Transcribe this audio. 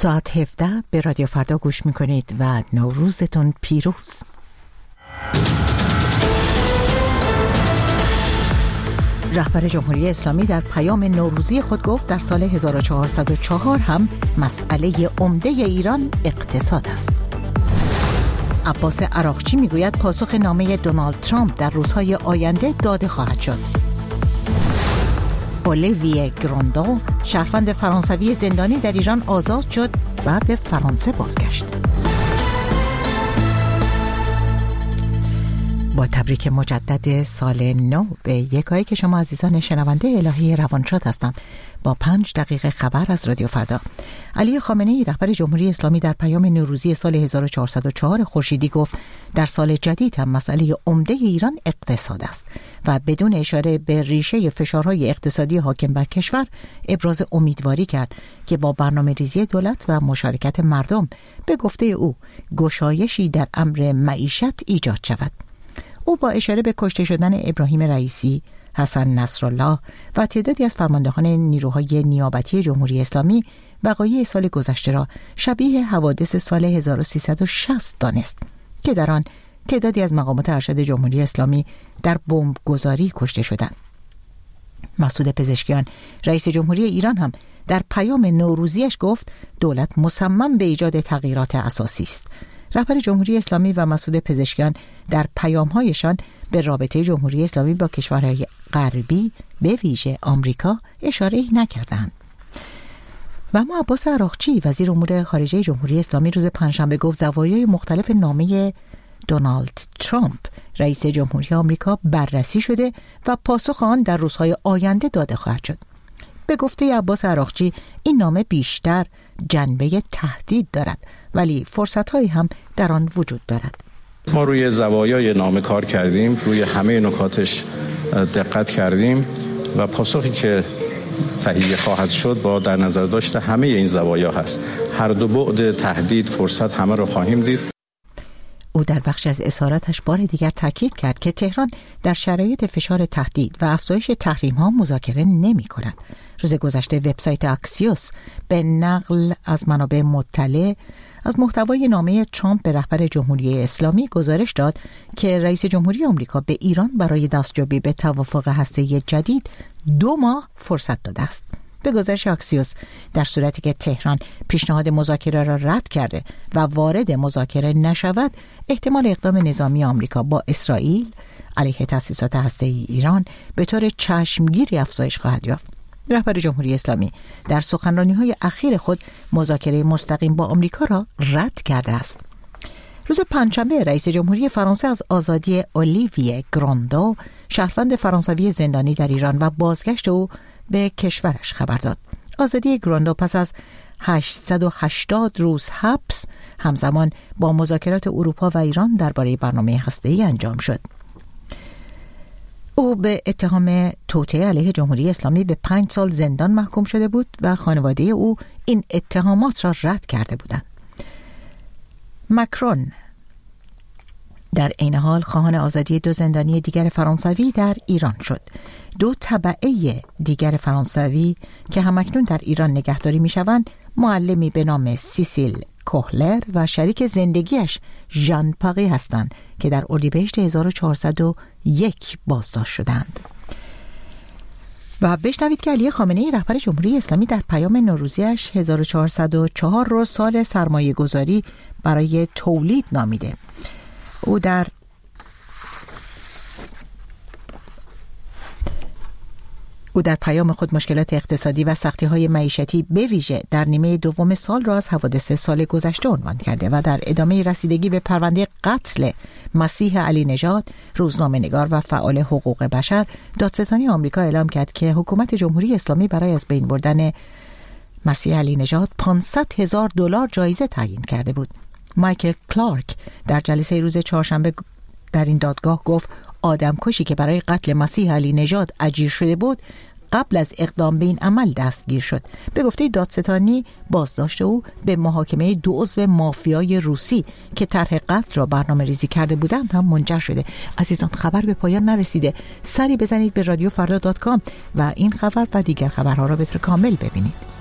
ساعت 17 به رادیو فردا گوش میکنید و نوروزتون پیروز. رهبر جمهوری اسلامی در پیام نوروزی خود گفت در سال 1404 هم مسئله عمده ایران اقتصاد است. عباس عراقچی میگوید پاسخ نامه دونالد ترامپ در روزهای آینده داده خواهد شد. اولیویه گراندو شهروند فرانسوی زندانی در ایران آزاد شد و به فرانسه بازگشت. با تبریک مجدد سال نو به یکایی که شما عزیزان شنونده الهی روانشاد هستم با 5 دقیقه خبر از رادیو فردا. علی خامنه‌ای رهبر جمهوری اسلامی در پیام نوروزی سال 1404 خورشیدی گفت در سال جدید هم مسئله عمده ایران اقتصاد است و بدون اشاره به ریشه فشارهای اقتصادی حاکم بر کشور ابراز امیدواری کرد که با برنامه‌ریزی دولت و مشارکت مردم به گفته او گشایشی در امر معیشت ایجاد شود. او با اشاره به کشته شدن ابراهیم رئیسی، حسن نصرالله و تعدادی از فرماندهان نیروهای نیابتی جمهوری اسلامی وقایع سال گذشته را شبیه حوادث سال 1360 دانست که در آن تعدادی از مقامات ارشد جمهوری اسلامی در بمبگذاری کشته شدند. مسعود پزشکیان رئیس جمهوری ایران هم در پیام نوروزیش گفت دولت مصمم به ایجاد تغییرات اساسی است. رهبر جمهوری اسلامی و مسعود پزشکیان در پیام‌هایشان به رابطه جمهوری اسلامی با کشورهای غربی به ویژه آمریکا اشاره‌ای نکردند. و اما عباس عراقچی وزیر امور خارجه جمهوری اسلامی روز پنجشنبه گفت زوایای مختلف نامه دونالد ترامپ رئیس جمهوری آمریکا بررسی شده و پاسخ آن در روزهای آینده داده خواهد شد. به گفته عباس عراقچی این نامه بیشتر جنبه تهدید دارد ولی فرصت‌هایی هم در آن وجود دارد. ما روی زوایای نامه کار کردیم، روی همه نکاتش دقت کردیم و پاسخی که تهیه خواهد شد با در نظر داشته همه این زوایا هست. هر دو بعد تهدید فرصت همه رو خواهیم دید. او در بخش از اظهاراتش بار دیگر تاکید کرد که تهران در شرایط فشار تهدید و افزایش تحریم‌ها مذاکره نمی‌کند. روز گذشته وبسایت اکسیوس به نقل از منابع مطلع از محتوای نامه ترامپ به رهبر جمهوری اسلامی گزارش داد که رئیس جمهوری آمریکا به ایران برای دستیابی به توافق هسته‌ای جدید 2 ماه فرصت داده است. به گزارش اکسیوس در صورتی که تهران پیشنهاد مذاکره را رد کرده و وارد مذاکره نشود احتمال اقدام نظامی آمریکا با اسرائیل علیه تأسیسات هسته‌ای ایران به طور چشمگیری افزایش خواهد یافت. رهبر جمهوری اسلامی در سخنرانی‌های اخیر خود مذاکره مستقیم با آمریکا را رد کرده است. روز پنجشنبه رئیس جمهوری فرانسه از آزادی اولیویه گراندو شهروند فرانسوی زندانی در ایران و بازگشت او به کشورش خبر داد. آزادی گراندو پس از 880 روز حبس همزمان با مذاکرات اروپا و ایران درباره برنامه هسته‌ای انجام شد. او به اتهام توطئه علیه جمهوری اسلامی به 5 سال زندان محکوم شده بود و خانواده او این اتهامات را رد کرده بودند. ماکرون در عین حال خواهان آزادی 2 زندانی دیگر فرانسوی در ایران شد. 2 تبعه دیگر فرانسوی که همکنون در ایران نگهداری می‌شوند، معلمی به نام سیسیل کوهلر و شریک زندگیش ژان پاقی هستند که در اردیبهشت 1401 بازداشت شدند. و بشنوید که علی خامنه‌ای رهبر جمهوری اسلامی در پیام نوروزیش 1404 رو سال سرمایه گذاری برای تولید نامیده. او در پیام خود مشکلات اقتصادی و سختی‌های معیشتی به ویژه در نیمه دوم سال را از حوادث سال گذشته عنوان کرده و در ادامه رسیدگی به پرونده قتل مسیح علی نژاد، روزنامه‌نگار و فعال حقوق بشر، دادستانی آمریکا اعلام کرد که حکومت جمهوری اسلامی برای از بین بردن مسیح علی نژاد $500,000 جایزه تعیین کرده بود. مایکل کلارک در جلسه روز چهارشنبه در این دادگاه گفت آدمکشی که برای قتل مسیح علی نژاد اجیر شده بود قبل از اقدام به این عمل دستگیر شد. به گفته دادستانی بازداشت او به محاکمه 2 عضو مافیای روسی که طرح قتل را برنامه‌ریزی کرده بودند هم منجر شده. عزیزان خبر به پایان نرسیده. سری بزنید به رادیوفردا.com و این خبر و دیگر خبرها را به طور کامل ببینید.